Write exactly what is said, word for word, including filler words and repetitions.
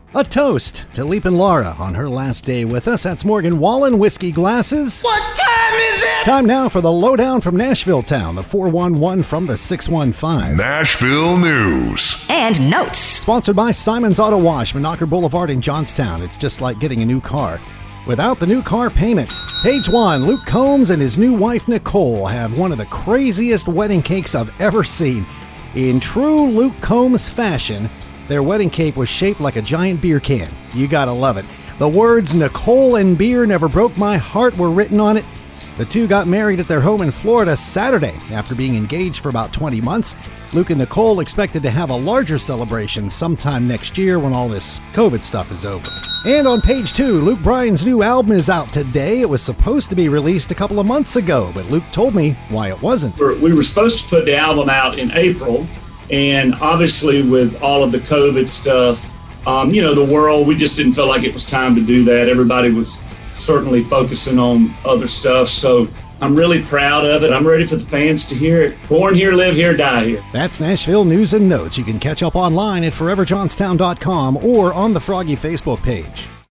A toast to Leap and Laura on her last day with us. That's Morgan Wallen, Whiskey Glasses. What time is it? Time now for the lowdown from Nashville Town, the four one one from the six one five. Nashville News. And notes. Sponsored by Simon's Auto Wash, Monaco Boulevard in Johnstown. It's just like getting a new car without the new car payment. Page one, Luke Combs and his new wife Nicole have one of the craziest wedding cakes I've ever seen. In true Luke Combs fashion, their wedding cake was shaped like a giant beer can. You gotta love it. The words "Nicole and beer never broke my heart" were written on it. The two got married at their home in Florida Saturday after being engaged for about twenty months. Luke and Nicole expected to have a larger celebration sometime next year when all this COVID stuff is over. And on page two, Luke Bryan's new album is out today. It was supposed to be released a couple of months ago, but Luke told me why it wasn't. We were supposed to put the album out in April, and obviously with all of the COVID stuff, um, you know, the world, we just didn't feel like it was time to do that. Everybody was certainly focusing on other stuff, so I'm really proud of it. I'm ready for the fans to hear it. Born here, live here, die here. That's Nashville News and Notes. You can catch up online at forever johnstown dot com or on the Froggy Facebook page.